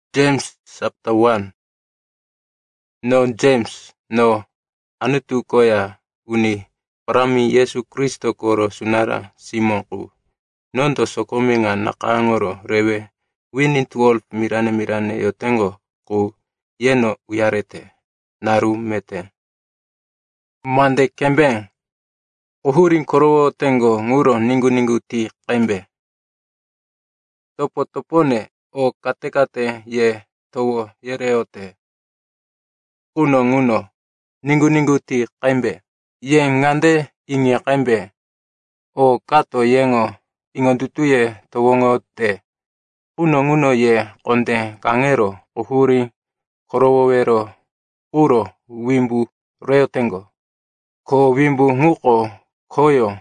James chapter 1. No James no anutu koya uni parami Yesu Kristo koro sunara simonku. Nondo sokomenga nakangoro rewe wini 12 mirane yotengo ku yeno uyarete naru mete. Mande kembeng uhurin korowo tengo nguro ningu ti kembe. Topo-topone o kate ye towo yereote. Kuno nguno ningu ti kembe. Ye ngande ingi kembe. O kato yengo ingondutuye towongote. Kuno nguno ye konde kangero uhuri korowero uro wimbu reotengo. Ko wimbu nguko koyo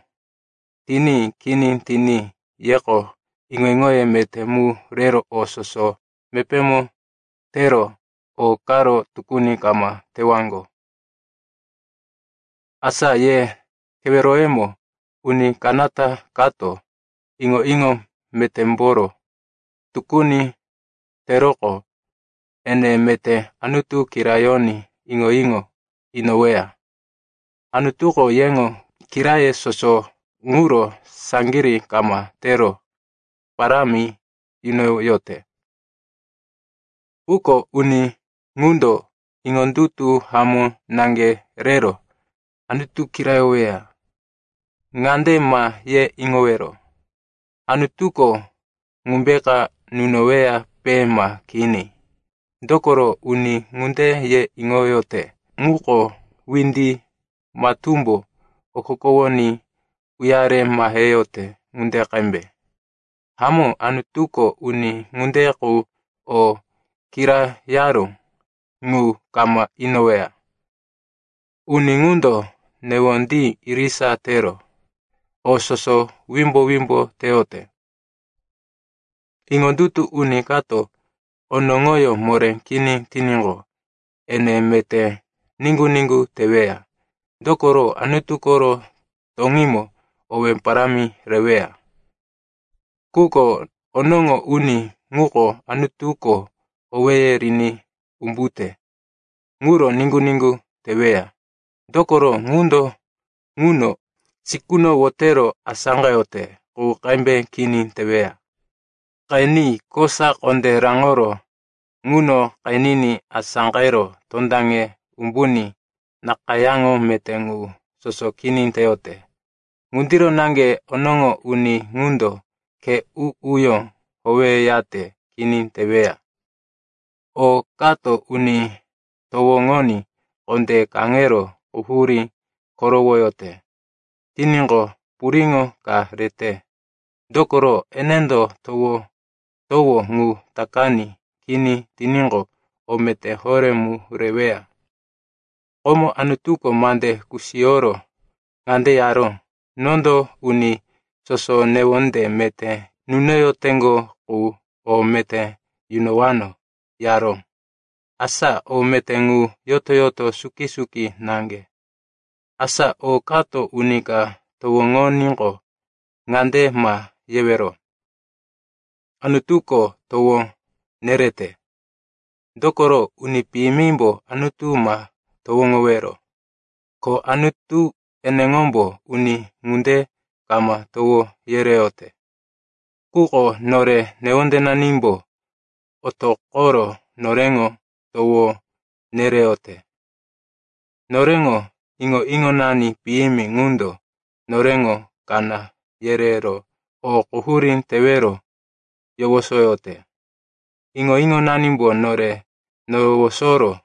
tini yeko ingoye mete mu rero o soso mepemo tero o karo tukuni kama tewango. Asa ye keweroemo uni kanata kato ingo metemboro tukuni teroko ene mete anutu kirayoni ingo inowea. Anutuko yengo kiraye soso nguro sangiri kama tero parami yote. Uko uni ngundo ingondutu hamu nange rero anutu kirayowea. Ngande ma ye ingowero. Anutuko ngumbeka nunowea pema kini. Dokoro uni ngunde ye ingoyote. Nguko windi matumbo okokowoni uyare maheyote ngunde kembe. Hamu anutuko uni ngunde ku o kira yaro ngu kama inowea. Uni ngundo newondi irisa tero. O soso wimbo teote. Ingondutu uni kato onongoyo more kini tiningo. Ene mete ningu tewea. Dokoro anutukoro tongimo owe parami rewea. Kuko onongo uni nguko anutuko oweye rini umbute. Nguro ningu tewea. Dokoro nguno sikuno wotero asangayote ku kembe kini tewea. Kaini kosa konde rangoro nguno kainini asangero tondange umbuni nakayango metengu soso kini teote. Ngundiro nange onongo uni ngundo ke uyo howe yate kini tewea. O kato uni towongoni konde kangero uhuri korowoyote. Tiningo puringo ka rete. Dokoro enendo towo ngu takani kini tiningo omete hore mu rewea. Omo anutuko mande kusioro ngande yaro. Nondo uni soso newonde mete nuneyo tengo ku o mete yunowano yaro. Asa o mete ngu yoto suki nange. Asa o kato unika towongoningo ngande ma yewero. Anutuko towo nerete. Dokoro uni pimimbo anutu ma towongowero. Ko anutu enengombo uni ngunde kama towo yereote. Kuko nore neondenanimbo otokoro norengo towo nereote. Norengo ingo nani pimi ngundo norengo kana yerero o kuhurin tewero yowosoyote. Ingo nanimbo nore nowosoro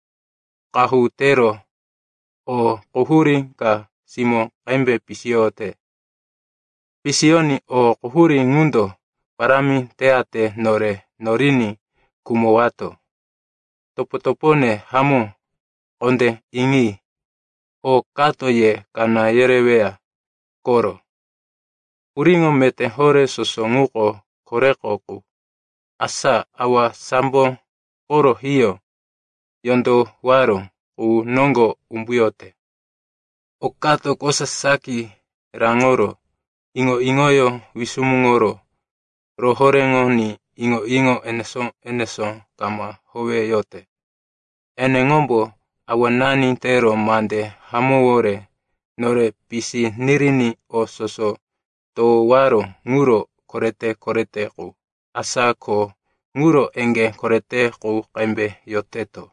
kahutero o kuhurin ka simo kembe pisiote. Pisioni o kuhurin ngundo parami teate norini kumowato. Topo-topone hamu konde ingi o kato ye kana yerewea koro. Uringo mete hore soso nguko korekoku. Asa awa sambo koro hiyo yondo waro u nongo umbuyote. O kato kosa saki rangoro ingoyo wisumungoro rohorengo ni ingo eneson kama howeyote. Ene ngombo awanani tero mande hamowore nore pisi nirini o soso to waro nguro korete ku. Asa ko nguro enge korete ku kembe yoteto.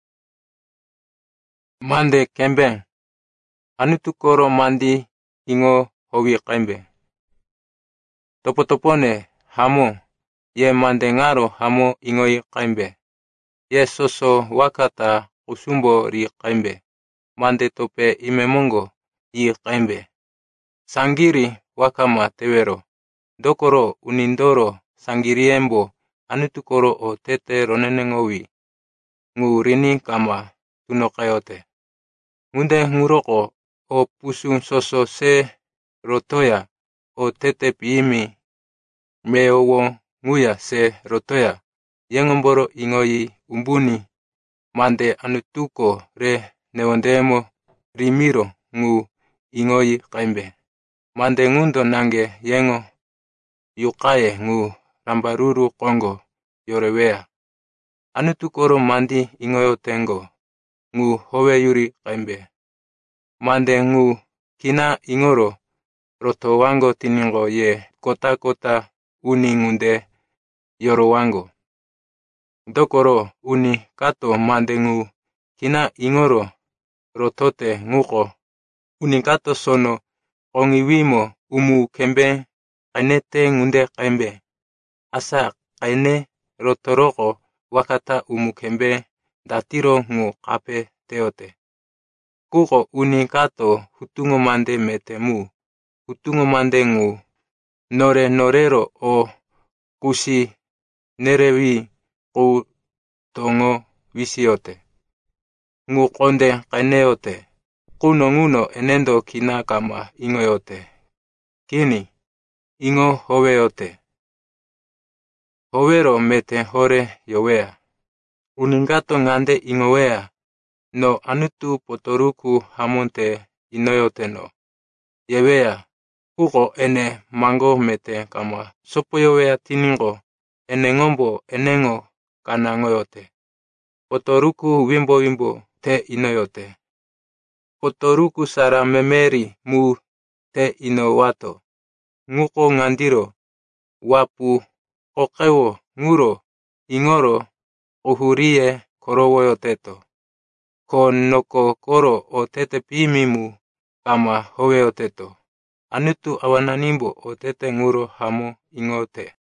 Mande kembeng. Anutu koro mandi ingo howi kembe. Topo-topone hamo ye mande ngaro hamo ingoi kembe. Ye soso wakata usumbo ri kembe. Mande tope imemongo i kembe. Sangiri wakama tewero. Dokoro unindoro sangiriembo anutu koro o tete ronenengowi. Ngu rini kama tunokayote. Ngunde nguroko o pusung soso se rotoya o tete piimi meowo nguya se rotoya. Yengomboro ingoi umbuni mande anutuko re neondemo rimiro ngu ingoi kembe. Mande ngundo nange yengo yukaye ngu rambaruru kongo yorewea. Anutukoro mandi ingoyotengo ngu howe yuri kembe. Mande ngu kina ingoro rotowango tiningo ye kota uni ngunde yorowango. Dokoro uni kato mande ngu kina ingoro rotote nguko. Uni kato sono ongiwimo umu kembe kainete ngunde kembe. Asa kaine rotoroko wakata umu kembe datiro ngu kape teote. Kuko uni kato hutungo mande metemu. Hutungo mande ngu norero o kusi nerewi ku tongo visiote. Ngu konde kaineote. Kuno nguno enendo kina kama ingoyote. Kini ingo howeyote. Howero mete hore yowea. Uningato ngande ingowea. No anutu potoruku hamonte inoyote no. Yewea. Kuko ene mango mete kama sopo yowea tiningo. Ene ngombo enengo kanangoyote. Potoruku wimbo te inoyote. Potoruku sara memeri mu te inowato. Nguko ngandiro wapu kokewo nguro ingoro uhurie korowoyoteto. Ko noko koro o tete pimimu kama howeyoteto. Anutu awananimbo o tete nguro hamo ingote.